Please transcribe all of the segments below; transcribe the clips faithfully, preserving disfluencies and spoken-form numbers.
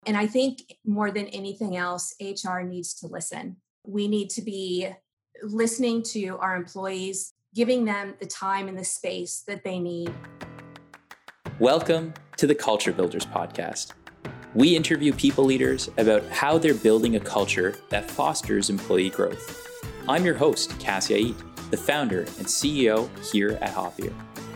And I think more than anything else, H R needs to listen. We need to be listening to our employees, giving them the time and the space that they need. Welcome to the Culture Builders podcast. We interview people leaders about how they're building a culture that fosters employee growth. I'm your host, Cassia Eat, the founder and C E O here at Hoppier.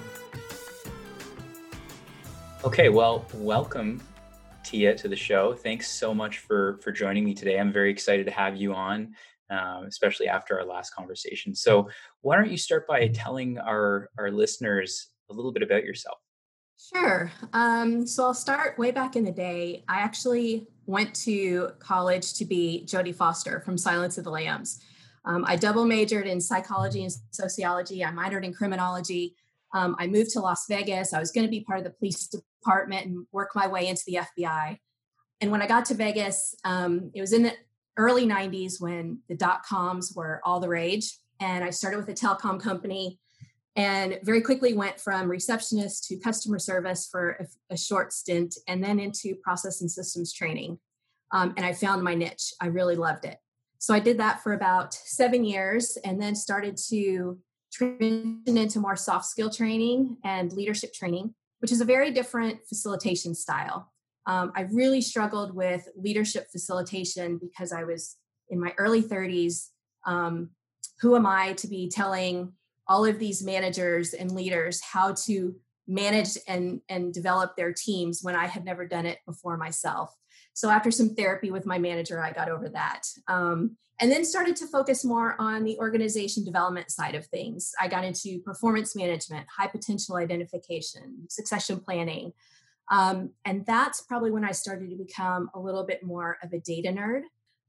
Okay, well, welcome, Tia, to the show. Thanks so much for, for joining me today. I'm very excited to have you on, um, especially after our last conversation. So why don't you start by telling our, our listeners a little bit about yourself? Sure. Um, so I'll start way back in the day. I actually went to college to be Jodie Foster from Silence of the Lambs. Um, I double majored in psychology and sociology. I minored in criminology. Um, I moved to Las Vegas. I was going to be part of the police department and work my way into the F B I. And when I got to Vegas, um, it was in the early nineties when the dot-coms were all the rage. And I started with a telecom company and very quickly went from receptionist to customer service for a, a short stint and then into process and systems training. Um, and I found my niche. I really loved it. So I did that for about seven years and then started to transition into more soft skill training and leadership training, which is a very different facilitation style. Um, I really struggled with leadership facilitation because I was in my early thirties. Um, who am I to be telling all of these managers and leaders how to manage and, and develop their teams when I had never done it before myself? So after some therapy with my manager, I got over that. Um, and then started to focus more on the organization development side of things. I got into performance management, high potential identification, succession planning. Um, and that's probably when I started to become a little bit more of a data nerd.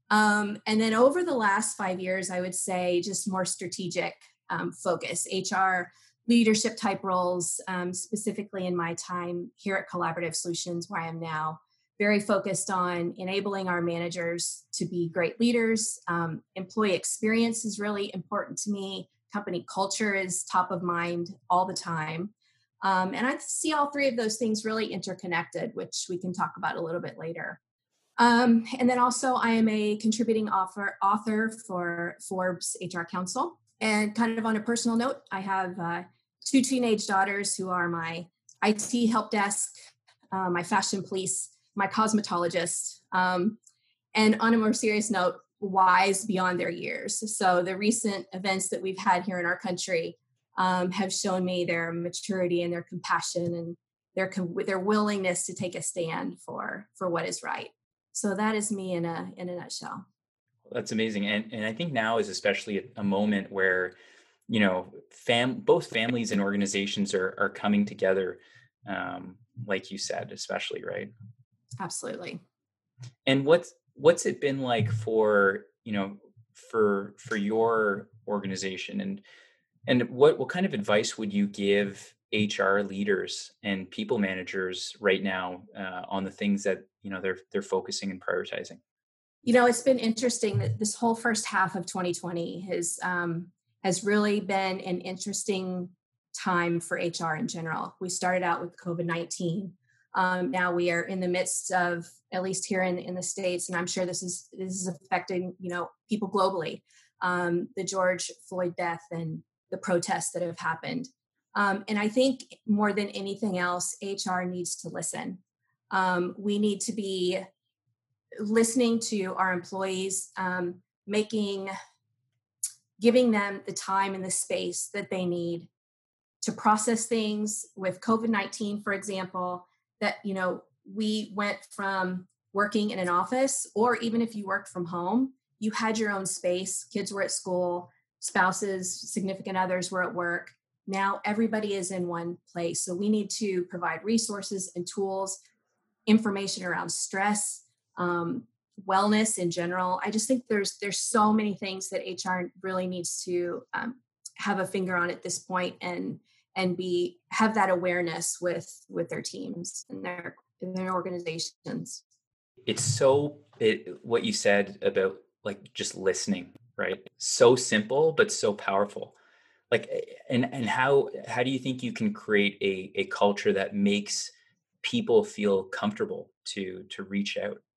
Um, and then over the last five years, I would say just more strategic um, focus, H R leadership type roles, um, specifically in my time here at Collaborative Solutions, where I am now, very focused on enabling our managers to be great leaders. Um, employee experience is really important to me. Company culture is top of mind all the time. Um, and I see all three of those things really interconnected, which we can talk about a little bit later. Um, and then also I am a contributing author, author for Forbes H R Council. And kind of on a personal note, I have uh, two teenage daughters who are my I T help desk, uh, my fashion police, my cosmetologist, um, and on a more serious note, wise beyond their years. So the recent events that we've had here in our country um, have shown me their maturity and their compassion and their their willingness to take a stand for for what is right. So that is me in a in a nutshell. That's amazing. And and I think now is especially a, a moment where, you know, fam both families and organizations are are coming together, um, like you said, especially, right? Absolutely. And what's what's it been like for, you know, for for your organization, and and what what kind of advice would you give H R leaders and people managers right now uh, on the things that, you know, they're they're focusing and prioritizing? You know, it's been interesting that this whole first half of twenty twenty has um, has really been an interesting time for H R in general. We started out with COVID nineteen. Um, now we are in the midst of, at least here in, in the States, and I'm sure this is this is affecting, you know, people globally, um, the George Floyd death and the protests that have happened. Um, and I think more than anything else, H R needs to listen. Um, we need to be listening to our employees, um, making, giving them the time and the space that they need to process things. With COVID nineteen, for example, that, you know, we went from working in an office, or even if you worked from home, you had your own space. Kids were at school, spouses, significant others were at work. Now everybody is in one place. So we need to provide resources and tools, information around stress, um, wellness in general. I just think there's there's so many things that H R really needs to um, have a finger on at this point, and and be have that awareness with with their teams and their in their organizations. It's so it, what you said about, like, just listening, right? So simple but so powerful. Like, eh, and and how how do you think you can create a a culture that makes people feel comfortable to to reach out?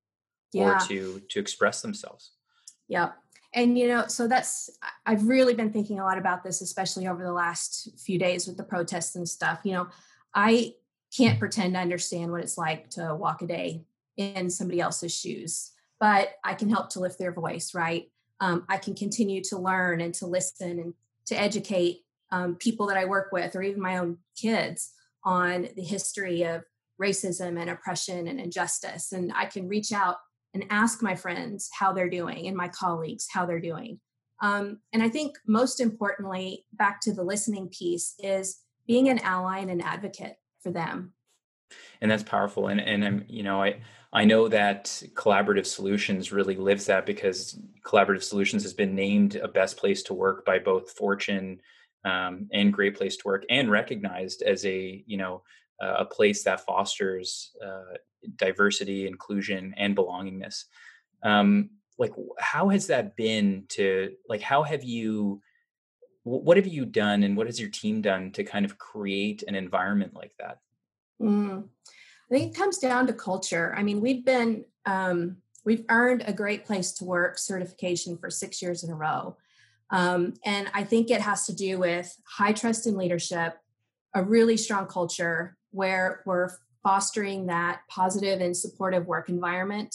or Yeah. to to express themselves. Yeah. And, you know, so that's, I- I've really been thinking a lot about this, especially over the last few days with the protests and stuff. You know, I can't pretend to understand what it's like to walk a day in somebody else's shoes, but I can help to lift their voice, right? Um, I can continue to learn and to listen and to educate um, people that I work with, or even my own kids, on the history of racism and oppression and injustice. And I can reach out and ask my friends how they're doing and my colleagues how they're doing. Um, and I think most importantly, back to the listening piece, is being an ally and an advocate for them. And that's powerful. And and I'm, you know, I I know that Collaborative Solutions really lives that, because Collaborative Solutions has been named a best place to work by both Fortune um, and Great Place to Work, and recognized as a, you know, uh, a place that fosters uh, diversity, inclusion, and belongingness. Um, like, how has that been to, like, how have you, wh- what have you done, and what has your team done to kind of create an environment like that? Mm. I think it comes down to culture. I mean, we've been, um, we've earned a great place to work certification for six years in a row. Um, and I think it has to do with high trust in leadership, a really strong culture where we're fostering that positive and supportive work environment,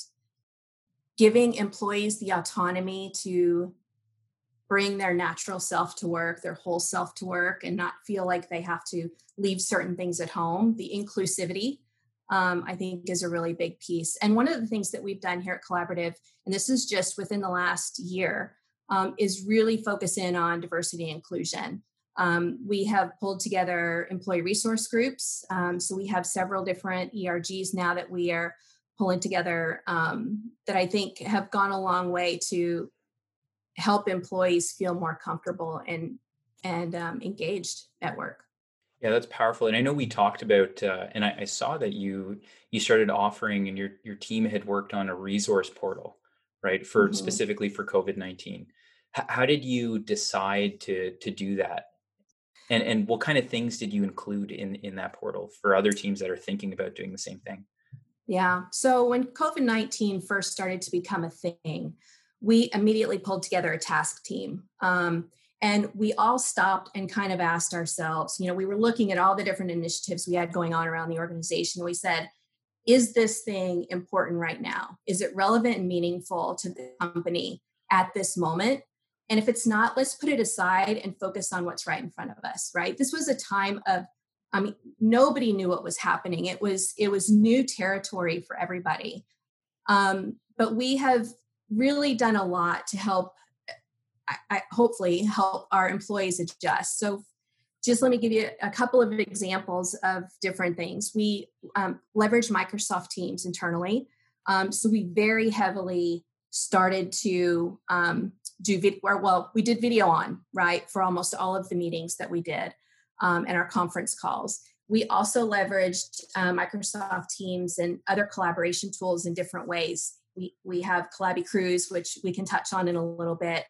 giving employees the autonomy to bring their natural self to work, their whole self to work, and not feel like they have to leave certain things at home. The inclusivity, um, I think, is a really big piece. And one of the things that we've done here at Collaborative, and this is just within the last year, um, is really focus in on diversity and inclusion. Um, we have pulled together employee resource groups. Um, so we have several different E R Gs now that we are pulling together, um, that I think have gone a long way to help employees feel more comfortable and and um, engaged at work. Yeah, that's powerful. And I know we talked about, uh, and I, I saw that you you started offering, and your your team had worked on a resource portal, right, for Mhm. specifically for COVID nineteen. H- how did you decide to to do that? And and what kind of things did you include in in that portal for other teams that are thinking about doing the same thing? Yeah. So when COVID nineteen first started to become a thing, we immediately pulled together a task team. Um, and we all stopped and kind of asked ourselves, you know, we were looking at all the different initiatives we had going on around the organization. We said, is this thing important right now? Is it relevant and meaningful to the company at this moment? And if it's not, let's put it aside and focus on what's right in front of us, right? This was a time of, I mean, nobody knew what was happening. It was it was new territory for everybody. Um, but we have really done a lot to help, I, I, hopefully help our employees adjust. So just let me give you a couple of examples of different things. We um, leverage Microsoft Teams internally. Um, so we very heavily started to um, do video, or well, we did video on, right, for almost all of the meetings that we did, um, and our conference calls. We also leveraged uh, Microsoft Teams and other collaboration tools in different ways. We, we have Collabi Cruise, which we can touch on in a little bit.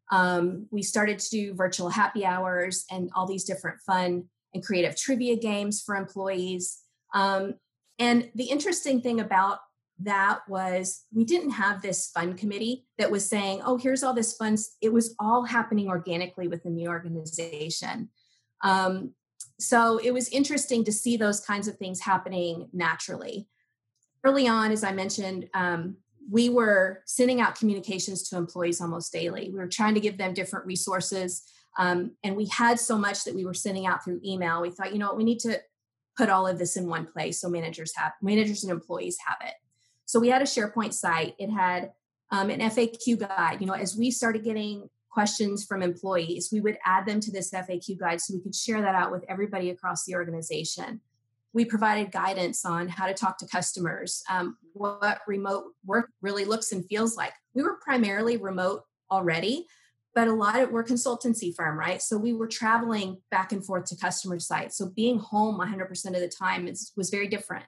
Um, we started to do virtual happy hours and all these different fun and creative trivia games for employees. Um, and the interesting thing about that was we didn't have this fun committee that was saying, oh, here's all this fun. It was all happening organically within the organization. Um, so it was interesting to see those kinds of things happening naturally. Early on, as I mentioned, um, we were sending out communications to employees almost daily. We were trying to give them different resources. Um, and we had so much that we were sending out through email. We thought, you know what, we need to put all of this in one place so managers have managers and employees have it. So we had a SharePoint site. It had um, an F A Q guide. You know, as we started getting questions from employees, we would add them to this F A Q guide so we could share that out with everybody across the organization. We provided guidance on how to talk to customers, um, what remote work really looks and feels like. We were primarily remote already, but a lot of we're a consultancy firm, right? So we were traveling back and forth to customer sites. So being home one hundred percent of the time is, was very different.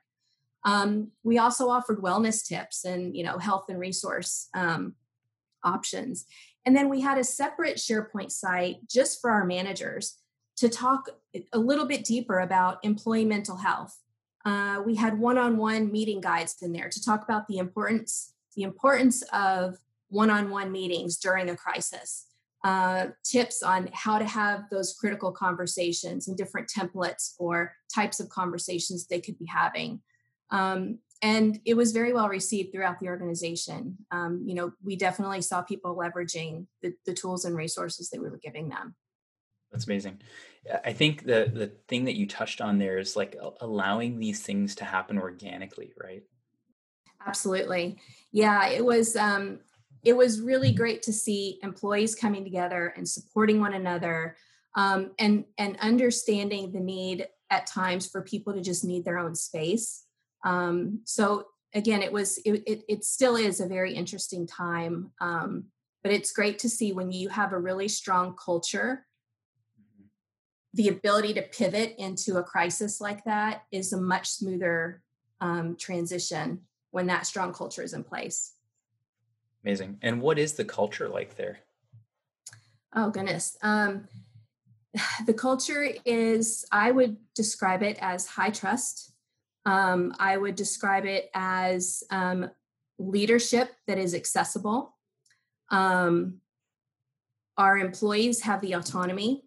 Um, we also offered wellness tips and, you know, health and resource um, options. And then we had a separate SharePoint site just for our managers to talk a little bit deeper about employee mental health. Uh, we had one-on-one meeting guides in there to talk about the importance the importance of one-on-one meetings during a crisis, uh, tips on how to have those critical conversations and different templates for types of conversations they could be having. Um, and it was very well received throughout the organization. Um, you know, we definitely saw people leveraging the, the tools and resources that we were giving them. That's amazing. I think the the thing that you touched on there is like a- allowing these things to happen organically, right? Absolutely. Yeah, it was um it was really great to see employees coming together and supporting one another, um, and and understanding the need at times for people to just need their own space. Um, so again, it was it, it it still is a very interesting time. Um, but it's great to see when you have a really strong culture, the ability to pivot into a crisis like that is a much smoother um, transition when that strong culture is in place. Amazing. And what is the culture like there? Oh goodness, um, the culture is, I would describe it as high trust. Um, I would describe it as um, leadership that is accessible. Um, our employees have the autonomy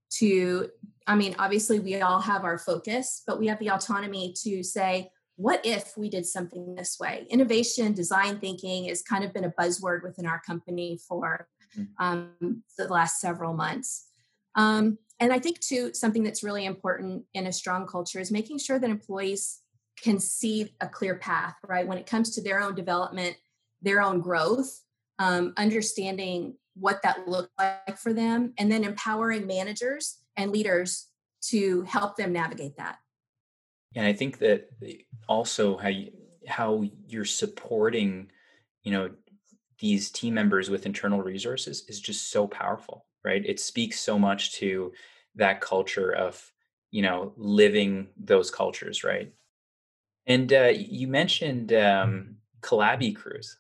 to, I mean, obviously we all have our focus, but we have the autonomy to say, what if we did something this way? Innovation, design thinking has kind of been a buzzword within our company for Mhm. um, the last several months. Um, and I think, too, something that's really important in a strong culture is making sure that employees can see a clear path, right? When it comes to their own development, their own growth, um, understanding what that looked like for them, and then empowering managers and leaders to help them navigate that. And I think that also how you how you're supporting, you know, these team members with internal resources is just so powerful, right? It speaks so much to that culture of, you know, living those cultures, right? And uh, you mentioned um, Collabie Cruise,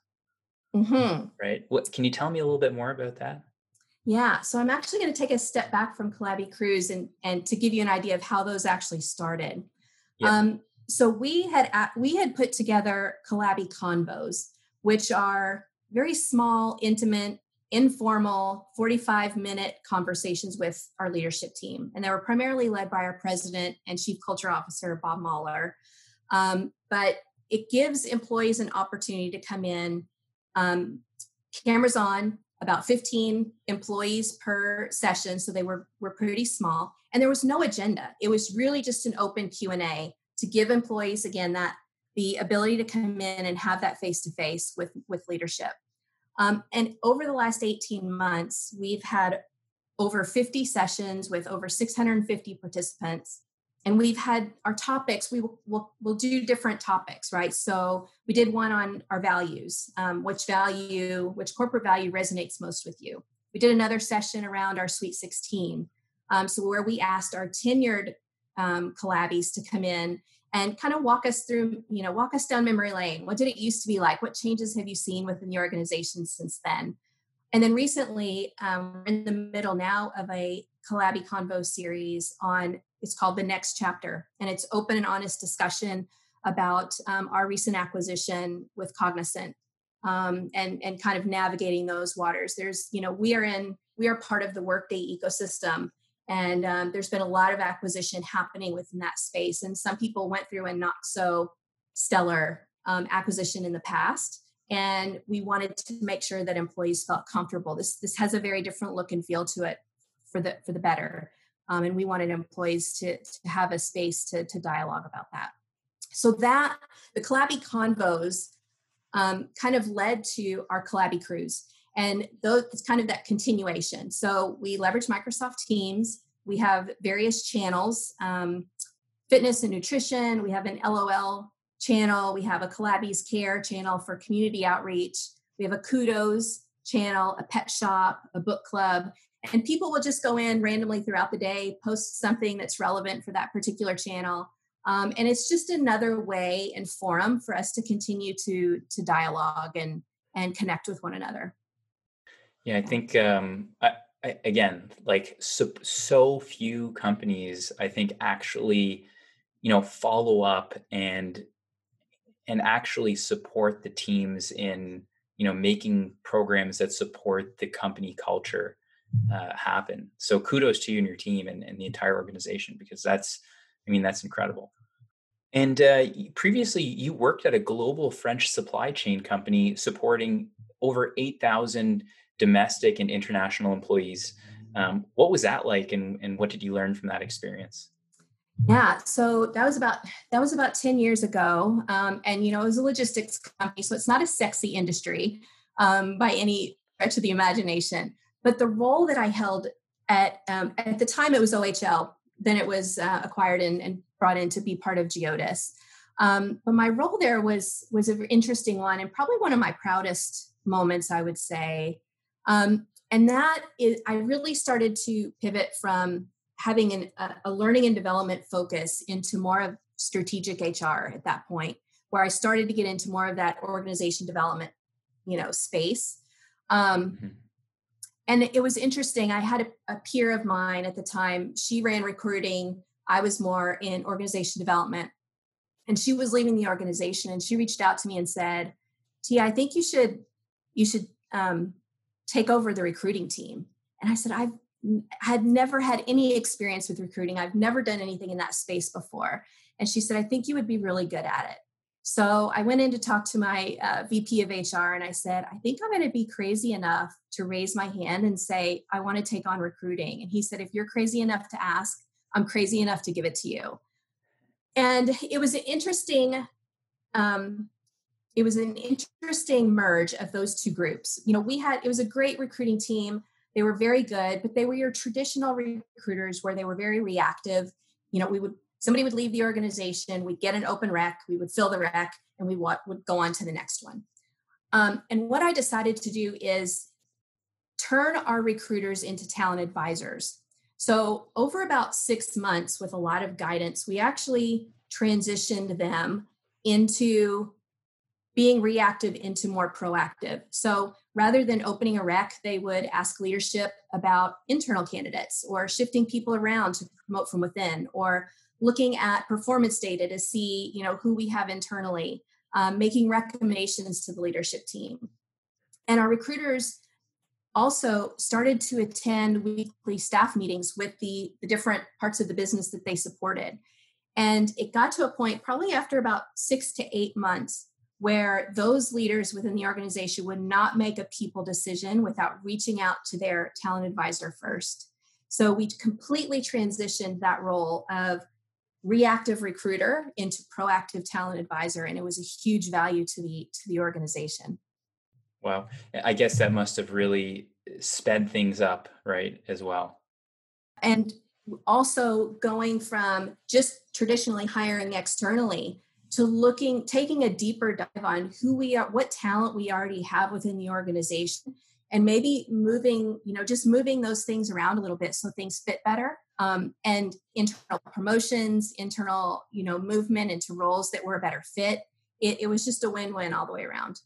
Hmm. right? What can you tell me a little bit more about that? Yeah, so I'm actually going to take a step back from Collabie Cruise and, and to give you an idea of how those actually started. Yeah. Um, so we had at, we had put together Collabie Convos, which are very small, intimate, informal, forty-five minute conversations with our leadership team, and they were primarily led by our president and chief culture officer Bob Mahler. Um, but it gives employees an opportunity to come in, um, cameras on, about fifteen employees per session, so they were were pretty small, and there was no agenda. It was really just an open Q and A to give employees, again, that the ability to come in and have that face to face with with leadership. Um, and over the last eighteen months, we've had over fifty sessions with over six hundred fifty participants. And we've had our topics, we will we'll, we'll do different topics, right? So we did one on our values, um, which value, which corporate value resonates most with you. We did another session around our Sweet sixteen. Um, so where we asked our tenured um, collabs to come in and kind of walk us through, you know, walk us down memory lane. What did it used to be like? What changes have you seen within the organization since then? And then recently, um, we're in the middle now of a Collabie Convo series on, it's called The Next Chapter. And it's open and honest discussion about um, our recent acquisition with Cognizant, um, and, and kind of navigating those waters. There's, you know, we are in, we are part of the Workday ecosystem. And um, there's been a lot of acquisition happening within that space. And some people went through a not so stellar um, acquisition in the past, and we wanted to make sure that employees felt comfortable. This this has a very different look and feel to it for the for the better, um, and we wanted employees to to have a space to to dialogue about that. So that the Collabie Convos um, kind of led to our Collabie Cruise, and those it's kind of that continuation. So we leverage Microsoft Teams. We have various channels. Um, fitness and nutrition. We have an L O L channel. We have a Collabie's Care channel for community outreach. We have a Kudos channel, a pet shop, a book club. And people will just go in randomly throughout the day, post something that's relevant for that particular channel. Um, and it's just another way and forum for us to continue to, to dialogue and, and connect with one another. Yeah, I think um, I, I, again, like so, so few companies, I think actually, you know, follow up and and actually support the teams in, you know, making programs that support the company culture uh, happen. So kudos to you and your team and, and the entire organization, because that's, I mean, that's incredible. And uh, previously, you worked at a global French supply chain company supporting over eight thousand domestic and international employees. Um, what was that like, and, and what did you learn from that experience? Yeah, so that was about that was about ten years ago, um, and you know it was a logistics company, so it's not a sexy industry um, by any stretch of the imagination. But the role that I held at um, at the time it was O H L, then it was uh, acquired and, and brought in to be part of Geodis. Um, but my role there was was an interesting one, and probably one of my proudest moments, I would say. Um, and that is, I really started to pivot from having an, a, a learning and development focus into more of strategic H R at that point, where I started to get into more of that organization development, you know, space. Um, Mhm. and it was interesting. I had a, a peer of mine at the time. She ran recruiting. I was more in organization development, and she was leaving the organization. And she reached out to me and said, "Tia, I think you should you should um, take over the recruiting team." And I said, "I've had never had any experience with recruiting. I've never done anything in that space before." And she said, "I think you would be really good at it." So I went in to talk to my uh, V P of H R, and I said, "I think I'm going to be crazy enough to raise my hand and say, I want to take on recruiting." And he said, "If you're crazy enough to ask, I'm crazy enough to give it to you." And it was an interesting, um, it was an interesting merge of those two groups. You know, we had, it was a great recruiting team. They were very good, but they were your traditional recruiters where they were very reactive. You know, we would, somebody would leave the organization, we'd get an open rec, we would fill the rec, and we would go on to the next one. Um, and what I decided to do is turn our recruiters into talent advisors. So over about six months with a lot of guidance, we actually transitioned them into being reactive into more proactive. So rather than opening a rec, they would ask leadership about internal candidates or shifting people around to promote from within, or looking at performance data to see, you know, who we have internally, um, making recommendations to the leadership team. And our recruiters also started to attend weekly staff meetings with the, the different parts of the business that they supported. And it got to a point probably after about six to eight months where those leaders within the organization would not make a people decision without reaching out to their talent advisor first. So we completely transitioned that role of reactive recruiter into proactive talent advisor, and it was a huge value to the to the organization. Wow. I guess that must have really sped things up, right, as well. And also going from just traditionally hiring externally to looking, taking a deeper dive on who we are, what talent we already have within the organization, and maybe moving, you know, just moving those things around a little bit so things fit better. Um, and internal promotions, internal, you know, movement into roles that were a better fit. It, it was just a win-win all the way around.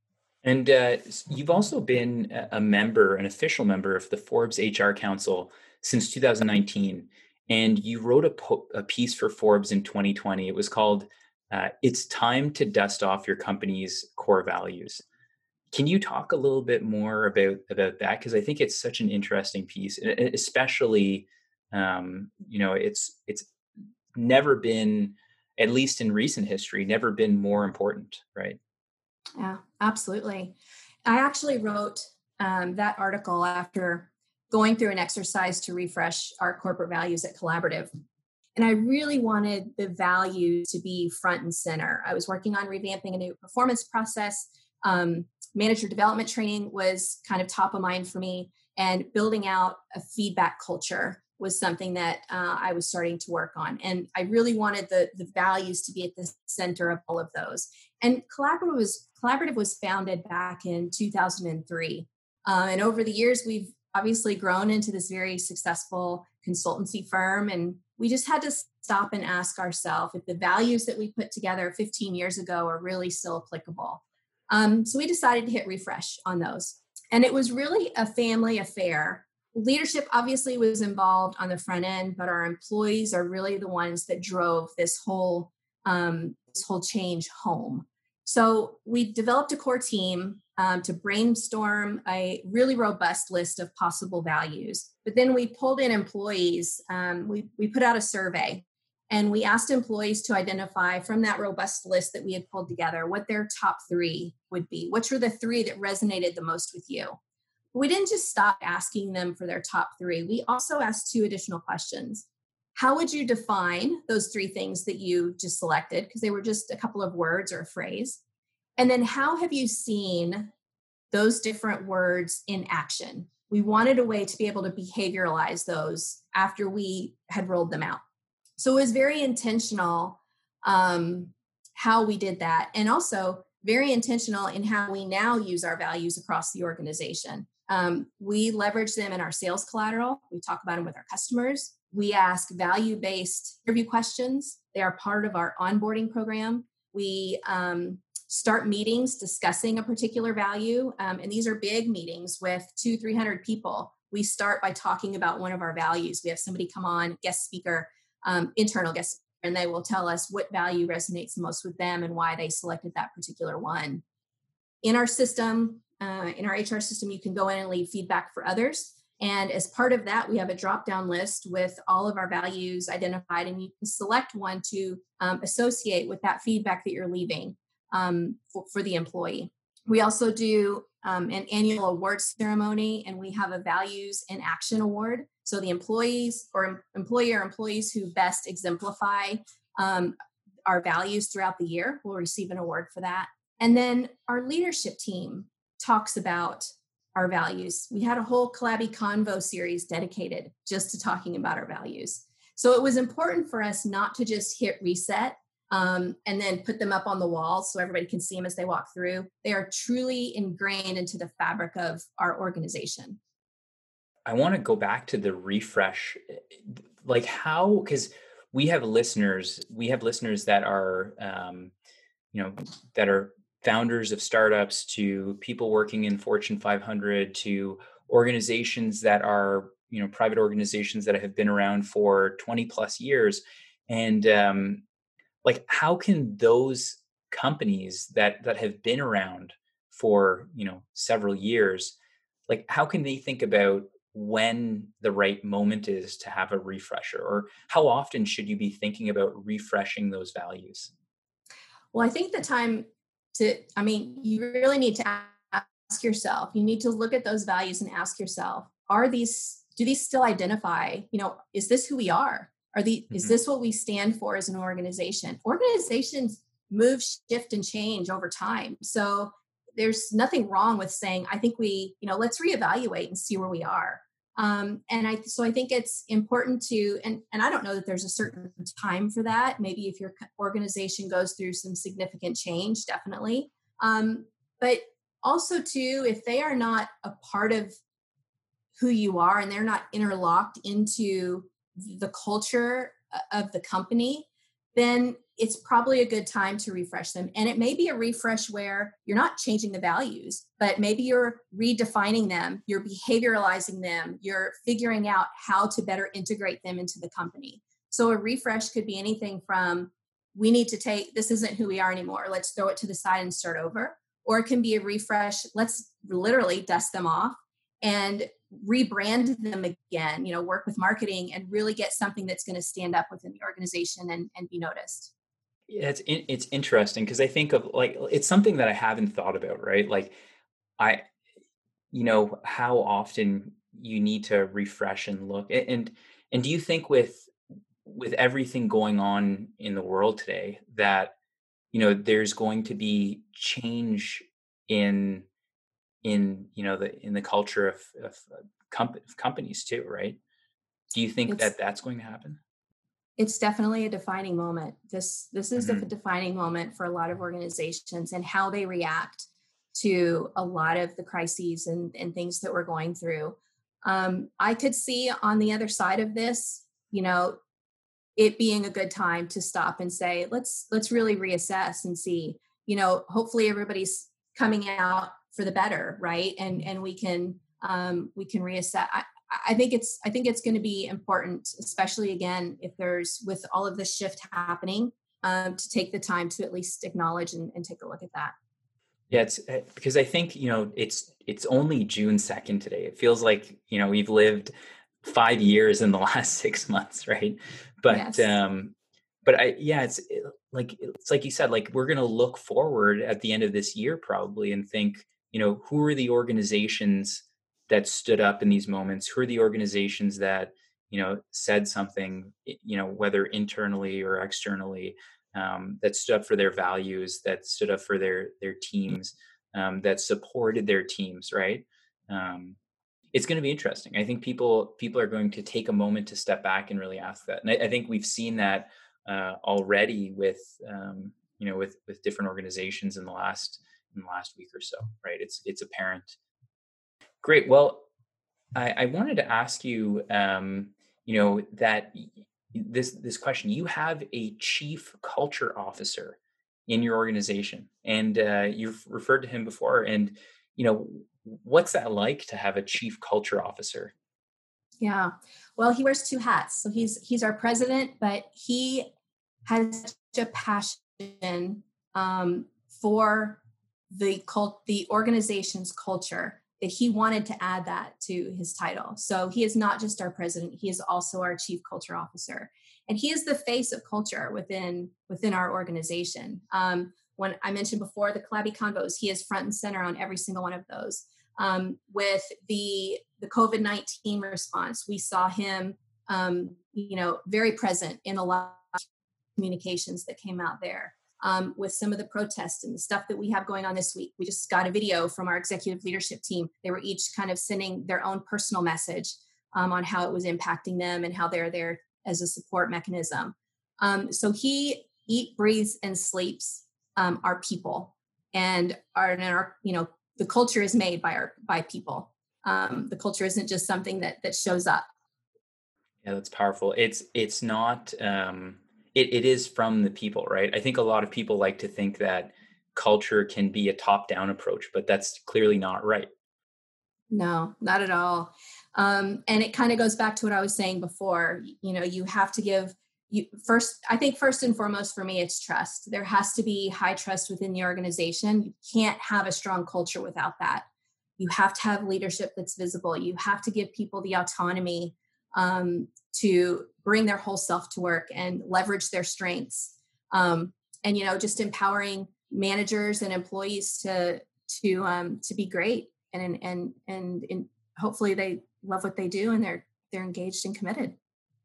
And uh, s- you've also been a a member, an official member of the Forbes H R Council since two thousand nineteen. And you wrote a, po- a piece for Forbes in twenty twenty. It was called uh, It's Time to Dust Off Your Company's Core Values. Can you talk a little bit more about, about that? Because I think it's such an interesting piece, e- e- especially, um, you know, it's it's never been, at least in recent history, never been more important, right? Yeah, absolutely. I actually wrote um, that article after going through an exercise to refresh our corporate values at Collaborative. And I really wanted the values to be front and center. I was working on revamping a new performance process. Um, manager development training was kind of top of mind for me, and building out a feedback culture was something that uh, I was starting to work on. And I really wanted the, the values to be at the center of all of those. And Collaborative was, Collaborative was founded back in two thousand three. Uh, and over the years, we've obviously grown into this very successful consultancy firm. And we just had to stop and ask ourselves if the values that we put together fifteen years ago are really still applicable. Um, so we decided to hit refresh on those. And it was really a family affair. Leadership obviously was involved on the front end, but our employees are really the ones that drove this whole um, this whole change home. So we developed a core team um, to brainstorm a really robust list of possible values. But then we pulled in employees. Um, we, we put out a survey and we asked employees to identify from that robust list that we had pulled together what their top three would be. Which were the three that resonated the most with you? We didn't just stop asking them for their top three. We also asked two additional questions. How would you define those three things that you just selected? Because they were just a couple of words or a phrase. And then how have you seen those different words in action? We wanted a way to be able to behavioralize those after we had rolled them out. So it was very intentional um, how we did that. And also very intentional in how we now use our values across the organization. Um, we leverage them in our sales collateral. We talk about them with our customers. We ask value-based interview questions. They are part of our onboarding program. We um, start meetings discussing a particular value. Um, and these are big meetings with two, three hundred people. We start by talking about one of our values. We have somebody come on, guest speaker, um, internal guest speaker, and they will tell us what value resonates the most with them and why they selected that particular one. In our system, uh, in our H R system, you can go in and leave feedback for others. And as part of that, we have a drop-down list with all of our values identified, and you can select one to um, associate with that feedback that you're leaving um, for, for the employee. We also do um, an annual awards ceremony, and we have a values and action award. So the employees or employee or employees who best exemplify um, our values throughout the year will receive an award for that. And then our leadership team talks about our values. We had a whole Collabby Convo series dedicated just to talking about our values. So it was important for us not to just hit reset um, and then put them up on the wall so everybody can see them as they walk through. They are truly ingrained into the fabric of our organization. I want to go back to the refresh, like how, because we have listeners, we have listeners that are, um, you know, that are founders of startups to people working in Fortune five hundred to organizations that are, you know, private organizations that have been around for twenty plus years. And um, like, how can those companies that that have been around for, you know, several years, like, how can they think about when the right moment is to have a refresher, or how often should you be thinking about refreshing those values? Well, I think the time to, I mean, you really need to ask yourself, you need to look at those values and ask yourself, are these, do these still identify, you know, is this who we are? Are the, is Mm-hmm. this what we stand for as an organization? Organizations move, shift, and change over time. So there's nothing wrong with saying, I think we, you know, let's reevaluate and see where we are. Um, and I, so I think it's important to, and, and I don't know that there's a certain time for that. Maybe if your organization goes through some significant change, definitely. Um, but also too, if they are not a part of who you are and they're not interlocked into the culture of the company, then it's probably a good time to refresh them. And it may be a refresh where you're not changing the values, but maybe you're redefining them, you're behavioralizing them, you're figuring out how to better integrate them into the company. So a refresh could be anything from, we need to take, this isn't who we are anymore, let's throw it to the side and start over. Or it can be a refresh, let's literally dust them off and rebrand them again, you know, work with marketing and really get something that's going to stand up within the organization and, and be noticed. Yeah, it's in- it's interesting because I think of, like, it's something that I haven't thought about, right? Like, I, you know, how often you need to refresh and look. A- and and do you think with with everything going on in the world today that, you know, there's going to be change in in you know the in the culture of of, uh, comp- of companies too, right? Do you think It's that that's going to happen? it's definitely a defining moment. This this is the Hmm. defining moment for a lot of organizations and how they react to a lot of the crises and, and things that we're going through. Um, I could see on the other side of this, you know, it being a good time to stop and say, let's let's really reassess and see, you know, hopefully everybody's coming out for the better, right? And and we can um, we can reassess. I, I think it's I think it's going to be important, especially again if there's with all of this shift happening. um, to take the time to at least acknowledge and, and take a look at that. Yeah, it's uh, because I think, you know, it's it's only June second today. It feels like, you know, we've lived five years in the last six months, right? But Yes. um but I yeah, it's it, like it's like you said, like we're going to look forward at the end of this year probably and think, you know, who are the organizations that stood up in these moments? Who are the organizations that, you know, said something, i- you know, whether internally or externally, um, that stood up for their values, that stood up for their their teams, um, that supported their teams, right? Um, it's going to be interesting. I think people people are going to take a moment to step back and really ask that, and I, I think we've seen that uh, already with um, you know with with different organizations in the last in the last week or so, right? It's it's apparent. Great. Well, I, I wanted to ask you, um, you know, that y- y- this this question. You have a chief culture officer in your organization, and uh, you've referred to him before. And you know, what's that like to have a chief culture officer? Yeah. Well, he wears two hats. So he's he's our president, but he has such a passion um, for the cult, the organization's culture that he wanted to add that to his title. So he is not just our president; he is also our chief culture officer, and he is the face of culture within within our organization. Um, when I mentioned before the Collabby Convos, he is front and center on every single one of those. Um, with the the COVID nineteen response, we saw him, um, you know, very present in a lot of communications that came out there. Um, with some of the protests and the stuff that we have going on this week, we just got a video from our executive leadership team. They were each kind of sending their own personal message um, on how it was impacting them and how they're there as a support mechanism. Um, so he eat, breathes, and sleeps um, our people, and our, and our, you know, the culture is made by our by people. Um, the culture isn't just something that that shows up. Yeah, that's powerful. It's it's not um it, it is from the people, right? I think a lot of people like to think that culture can be a top-down approach, but that's clearly not right. No, not at all. Um, and it kind of goes back to what I was saying before. You know, you have to give you first. I think first and foremost for me, it's trust. There has to be high trust within the organization. You can't have a strong culture without that. You have to have leadership that's visible. You have to give people the autonomy um, to bring their whole self to work and leverage their strengths. Um, and you know, just empowering managers and employees to to um, to be great and and and and hopefully they love what they do and they're they're engaged and committed.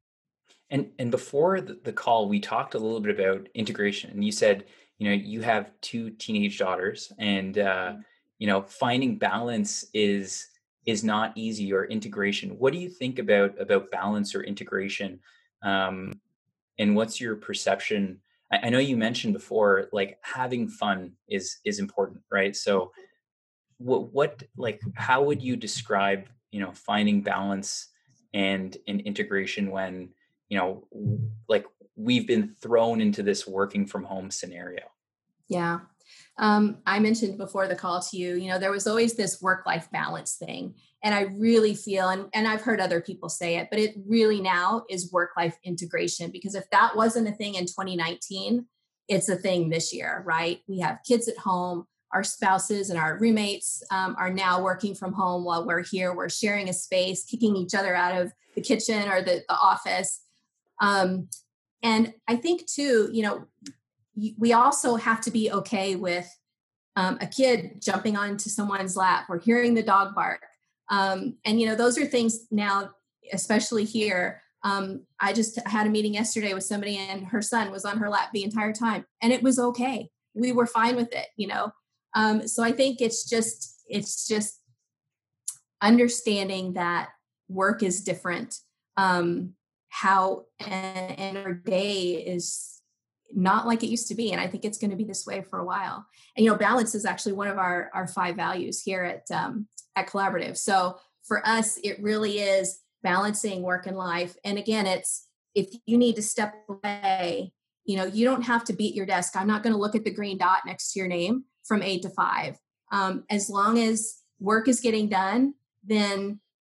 And and before the, the call, we talked a little bit about integration, and you said, you know, you have two teenage daughters, and uh, you know, finding balance is is not easy, or integration. What do you think about about balance or integration? Um, and what's your perception? I, I know you mentioned before, like having fun is is important, right? So what what like how would you describe, you know, finding balance and and integration when, you know, w- like we've been thrown into this working from home scenario? Yeah. Um, I mentioned before the call to you, you know, there was always this work life balance thing. And I really feel, and, and I've heard other people say it, but it really now is work life integration. Because if that wasn't a thing in twenty nineteen, it's a thing this year, right? We have kids at home. Our spouses and our roommates um, are now working from home while we're here. We're sharing a space, kicking each other out of the kitchen or the, the office. Um, and I think, too, you know, we also have to be okay with um, a kid jumping onto someone's lap or hearing the dog bark. Um, and, you know, those are things now, especially here. Um, I just had a meeting yesterday with somebody and her son was on her lap the entire time and it was okay. We were fine with it, you know? Um, so I think it's just, it's just understanding that work is different. Um, how and, and our day is not like it used to be. And I think it's going to be this way for a while. And, you know, balance is actually one of our, our five values here at, um, at Collaborative. So for us, it really is balancing work and life. And again, it's, if you need to step away, you know, you don't have to be at your desk. I'm not going to look at the green dot next to your name from eight to five. Um, as long as work is getting done, then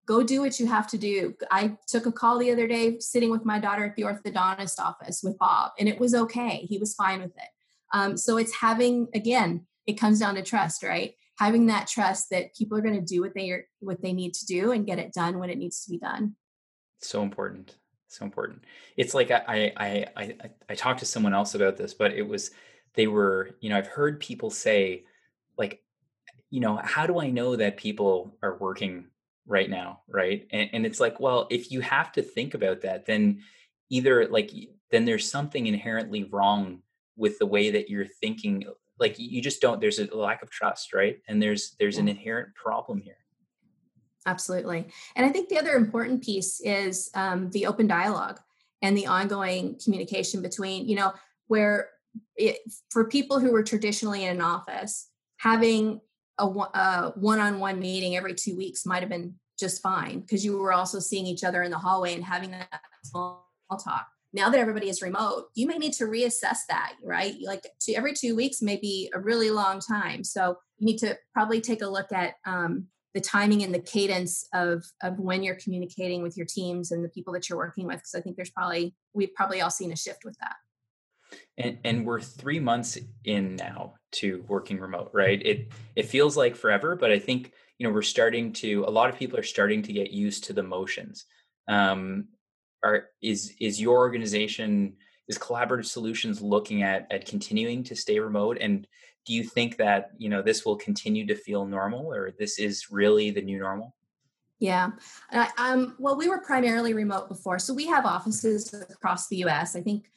go do what you have to do. I took a call the other day sitting with my daughter at the orthodontist office with Bob, and it was okay. He was fine with it. Um, so it's having, again, it comes down to trust, right? Having that trust that people are going to do what they are, what they need to do and get it done when it needs to be done. So important. So important. It's like I, I, I, I, I talked to someone else about this, but it was, they were, you know, I've heard people say like, you know, how do I know that people are working right now? Right. And, and it's like, well, if you have to think about that, then either like, then there's something inherently wrong with the way that you're thinking. Like you just don't, there's a lack of trust, right? And there's, there's yeah. an inherent problem here. Absolutely. And I think the other important piece is um, the open dialogue and the ongoing communication between, you know, where it, for people who were traditionally in an office, having a, a one-on-one meeting every two weeks might have been just fine because you were also seeing each other in the hallway and having that small talk. Now that everybody is remote, you may need to reassess that, right? Like to, every two weeks may be a really long time. So you need to probably take a look at um, the timing and the cadence of, of when you're communicating with your teams and the people that you're working with. Because I think there's probably, we've probably all seen a shift with that. And, and we're three months in now to working remote, right? It it feels like forever, but I think, you know, we're starting to, a lot of people are starting to get used to the motions. Um, are is is your organization, is Collaborative Solutions looking at at continuing to stay remote? And do you think that, you know, this will continue to feel normal, or this is really the new normal? Yeah. Uh, um, well, we were primarily remote before. So we have offices across the U S, I think,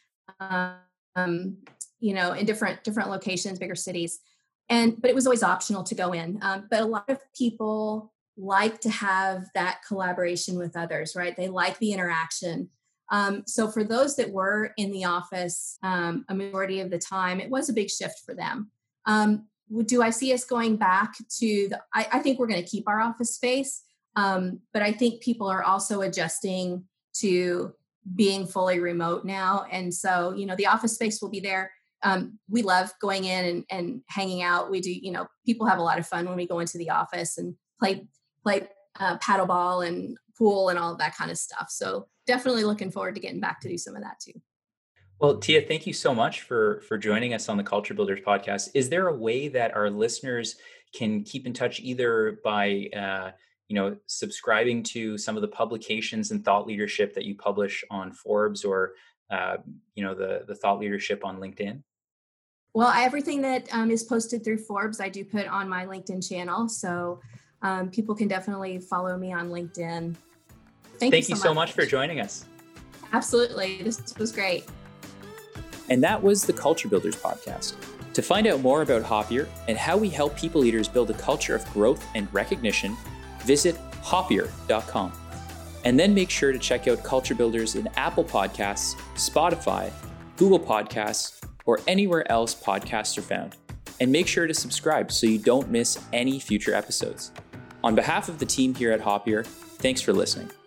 um, you know, in different, different locations, bigger cities. And, but it was always optional to go in. Um, but a lot of people like to have that collaboration with others, right? They like the interaction. Um, so for those that were in the office, um, a majority of the time, it was a big shift for them. Um, do I see us going back to the, I, I think we're going to keep our office space. Um, but I think people are also adjusting to being fully remote now. And so, you know, the office space will be there. Um, we love going in and, and hanging out. We do, you know, people have a lot of fun when we go into the office and play, play uh, paddleball and pool and all of that kind of stuff. So definitely looking forward to getting back to do some of that too. Well, Tia, thank you so much for, for joining us on the Culture Builders podcast. Is there a way that our listeners can keep in touch either by, uh, you know, subscribing to some of the publications and thought leadership that you publish on Forbes, or, uh, you know, the, the thought leadership on LinkedIn? Well, everything that um, is posted through Forbes, I do put on my LinkedIn channel. So um, people can definitely follow me on LinkedIn. Thank, Thank you so, so much. much. much for joining us. Absolutely. This was great. And that was the Culture Builders podcast. To find out more about Hoppier and how we help people leaders build a culture of growth and recognition, visit hoppier dot com. And then make sure to check out Culture Builders in Apple Podcasts, Spotify, Google Podcasts, or anywhere else podcasts are found. And make sure to subscribe so you don't miss any future episodes. On behalf of the team here at Hoppier, thanks for listening.